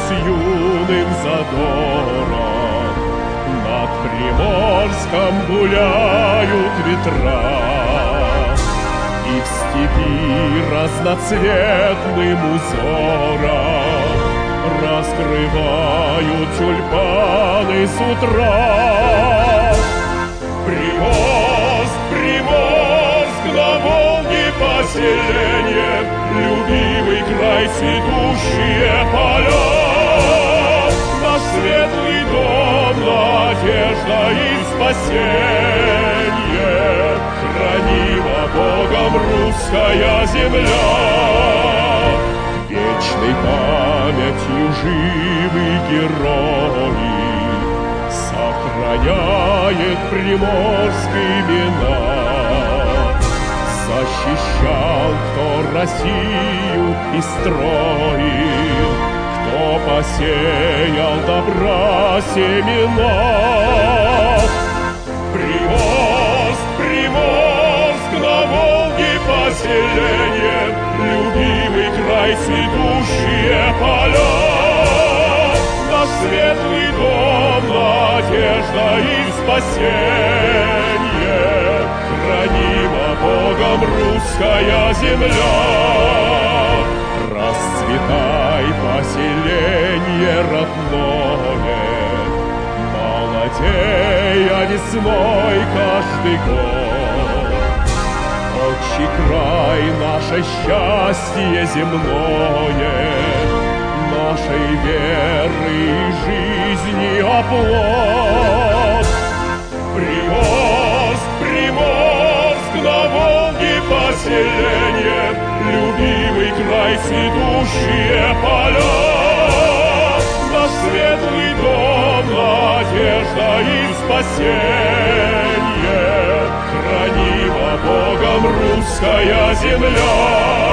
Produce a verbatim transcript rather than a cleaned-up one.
с юным задором. Над Приморском гуляют ветра, и в степи разноцветным узором раскрывают тюльпаны с утра. Приморск, Приморск, на Волге поселение, любимый край, цветущие поля. Наш светлый дом, надежда и спасение, хранима Богом русская земля. Вечной памятью живы герои, сохраняет Приморск имена. Защищал, кто Россию и строил, кто посеял добра семена. Приморск, Приморск, на Волге поселение, любимый край, цветущие поля. Наш светлый дом, надежда и спасение, хранима Богом русская земля. Расцветай, поселение родное, молодея весной каждый год. Отчий край, наше счастье земное, нашей веры и жизни оплот. Приморск, Приморск, на Волге поселение, любимый край, цветущие поля. Наш светлый дом, надежда и спасение, хранима Богом русская земля.